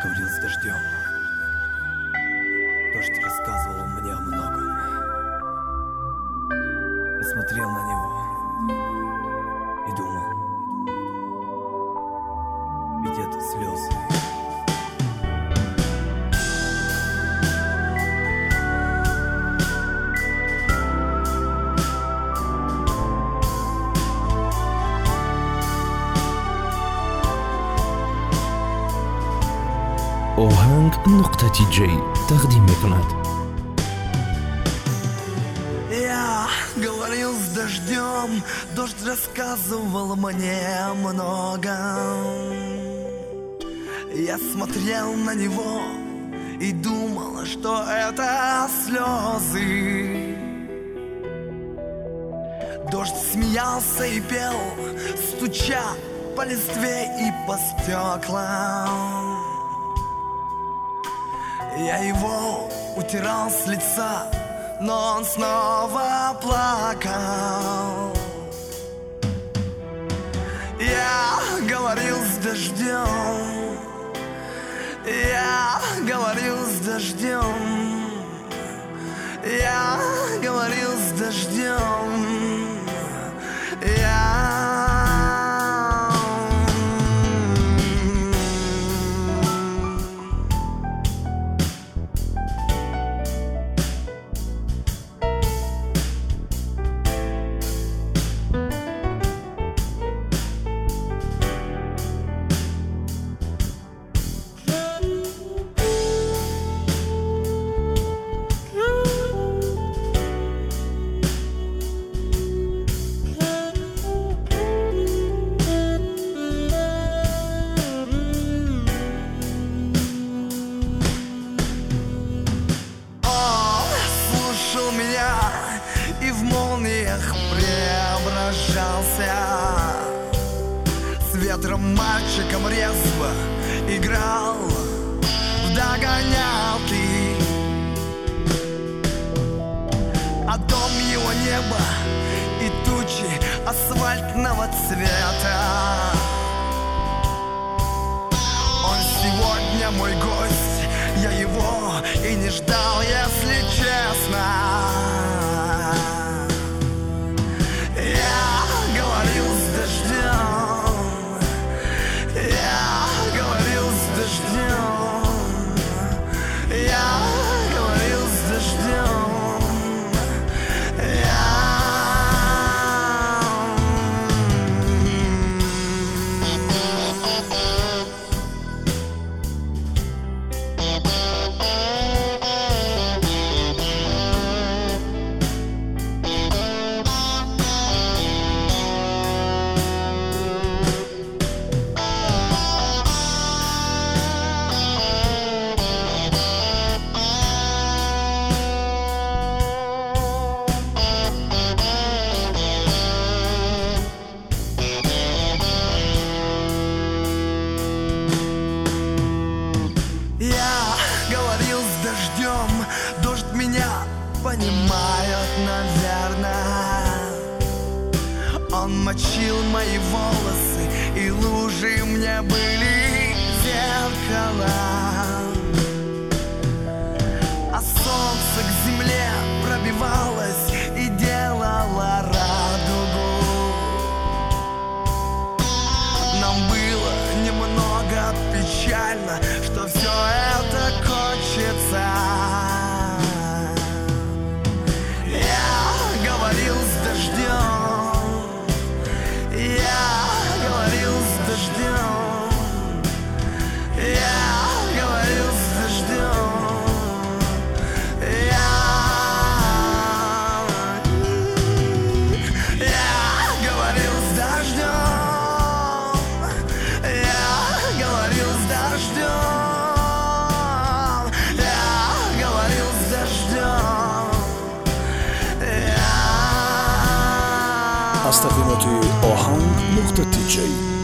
говорил с дождем. Дождь рассказывал мне о многом. Я смотрел на него и думал, ведь это слезы. ohang.tj تقديم میکند. Я говорил с дождем, дождь рассказывал мне много. Я смотрел на него и думал, что это слезы. Дождь смеялся и пел, стуча по листве и по стеклам. Я его утирал с лица, но он снова плакал. Я говорил с дождем, я говорил с дождем, я говорил с дождем, меня и в молниях преображался. С ветром мальчиком резво играл в догонялки, а дом его небо и тучи асфальтного цвета. Он сегодня мой гость, я его и не ждал, если честно. Я говорил с дождем, я говорил с дождем, я говорил с дождем, дождь меня понимает, наверное. Он мочил мои волосы, и лужи мне были зеркала. А солнце к земле пробивалось и делало радугу. Нам было немного печально, что все это кончится. Я говорил с дождем, я говорил с дождем, я говорил с дождем, я говорил с дождем, я говорил с дождем. از تقدیمات ohang.tj